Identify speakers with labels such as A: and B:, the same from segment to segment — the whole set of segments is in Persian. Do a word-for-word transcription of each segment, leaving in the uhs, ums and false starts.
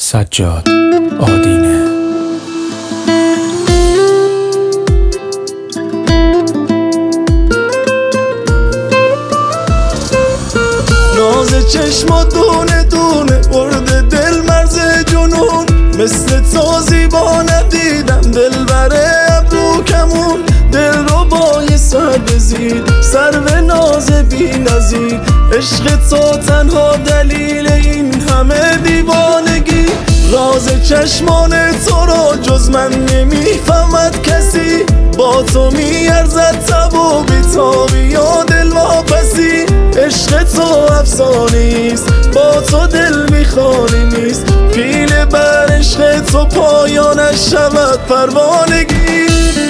A: سجاد آدینه.
B: ناز چشم دونه دونه برده دل مرز جنون، مثل تو زیبا ندیدم دل بره ابرو کمون، دل رو بای سر بزید سر به ناز بی نظیر، عشق تو تنها دلیل این همه دیوانگی، راز چشمان تو رو جز من نمیفهمد کسی، با تو میارزد تب و بیتابی یا دل واپسی، عشق تو افسانیست با تو دل میخوانی نیست، پیله بر عشق تو پایانش شود پروانگی.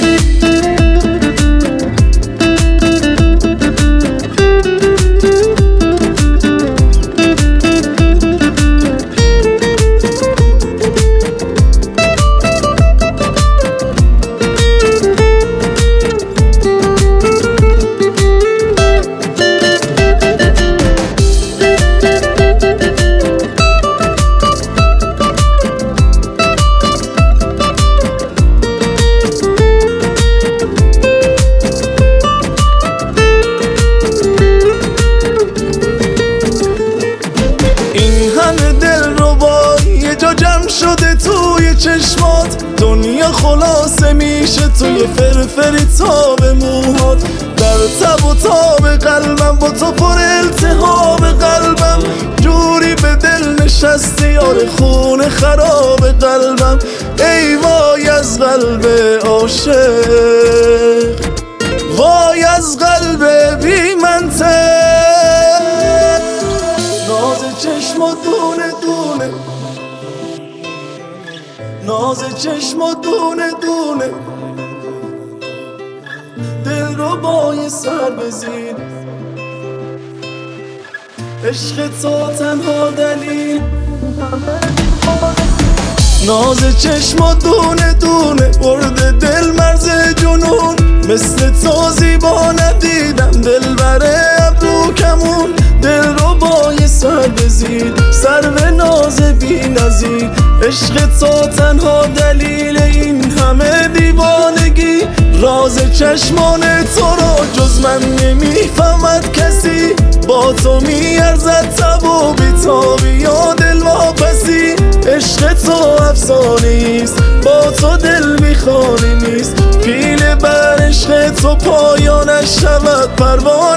B: جمع شده توی چشمات، دنیا خلاصه میشه توی فرفری تاب موهات، در تب و تاب قلبم با تو پر التهاب قلبم، جوری به دل نشستی یار خون خراب قلبم، ای وای از قلب عاشق، وای از قلب بی منطق، ناز چشم و دونه دونه، ناز چشم و دونه دونه، دل رو بای سر بزید، عشق تو تنها دلیل، ناز چشم و دونه دونه برده دل مرز جنون، مثل تو زیبا ندیدم دل بره ابرو کمون، دل رو بای سر بزید سر به ناز بی نظیر، عشق تو تنها دلیل این همه دیوانگی، راز چشمان تو رو جز من نمیفهمد کسی، با تو میارزد تب و بیتابی یا دل واپسی، عشق تو افسانیست با تو دل میخوانی نیست، پیله بر عشق تو پایانش شود پروانه.